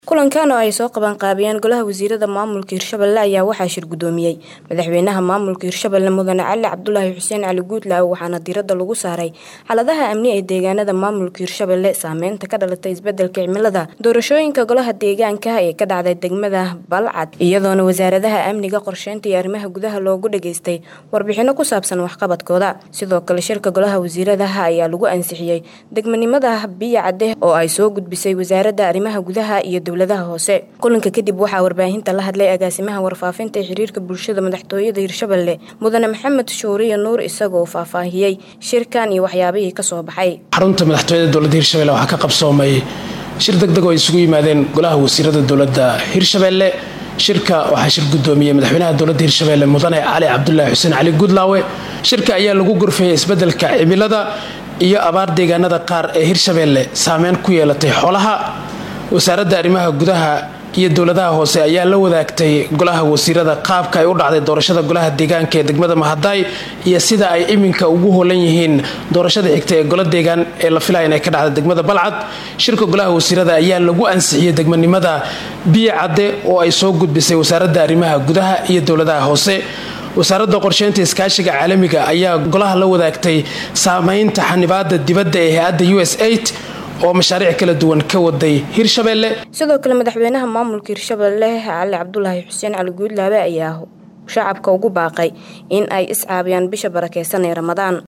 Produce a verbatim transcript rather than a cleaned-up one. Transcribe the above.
kulankan oo ay soo qaban qaabiyeen golaha wasiirada maamulka Hirshabelle ayaa waxaa shir gudoomiyay madaxweynaha maamulka Hirshabelle Mudane Cali Cabdullaahi Xuseen Cali Guudlaaw waxaana diiradda lagu saaray xaaladaha amni ee deegaanada maamulka Hirshabelle saameynta ka dhalatay isbedelka cimilada doorashooyinka golaha deegaanka ee ka dhacday degmada Balcad iyadoona wasaaradaha amniga qorsheynta iyo arrimaha gudaha loogu dhageystay warbixino ku saabsan waxqabadkooda sidoo kale shirka golaha wasiirada ayaa lagu ansixiyay degmanimada biyo cadde oo ay soo gudbisay wasaaradda arrimaha gudaha iyo dowladaha hoose kulanka kadib waxaa warbaahinta la hadlay agaasimaha warfaafinta ee xiriirka bulshada madaxtooyada Hirshabelle Mudane Maxamed Shuuriye Nuur isagoo faahfaahiyay shirkan iyo waxyaabihii ka soo baxay xarunta madaxtooyada dowladda Hirshabelle waxa ka qabsoomay shir degdeg oo isugu yimaadeen golaha wasiirada dowladda Hirshabelle shirka waxa shir gudoomiyay madaxweynaha dowladda Hirshabelle Mudane Cali Cabdullaahi Xuseen Cali Guudlaaw shirka ayaa lagu gorfeeyay isbedelka cimilada iyo abaar deegaanada qaar ee Hirshabelle saameyn ku yeelatay xoolaha wasaaradda arrimaha gudaha iyo dowladaha hoose ayaa la wadaagtay golaha wasiirada qaabka ay u dhacday doorashada golaha deegaanka ee degmada Mahaday iyo sida ay iminka ugu hoolan yihiin doorashada xigta ee golaha deegaan ee la filayo inay ka dhacdo degmada Balcad shirka golaha wasiirada ayaa lagu ansixiyay degmanimada biyo cadde oo ay soo gudbisay wasaaradda arrimaha gudaha iyo dowladaha hoose wasaaradda qorsheynta iskaashiga caalamiga ayaa golaha la wadaagtay saameynta xanibaadda dibadda ee hay'adda U S A I D oo mashaariic kala duwan ka waday Hirshabelle sidoo kale madaxweynaha maamulka Hirshabelle Cali Cabdullaahi Xuseen Cali Guudlaaw ayaa shacabka ugu baaqay in ay iscaabiyaan bisha barakeysan ee Ramadaan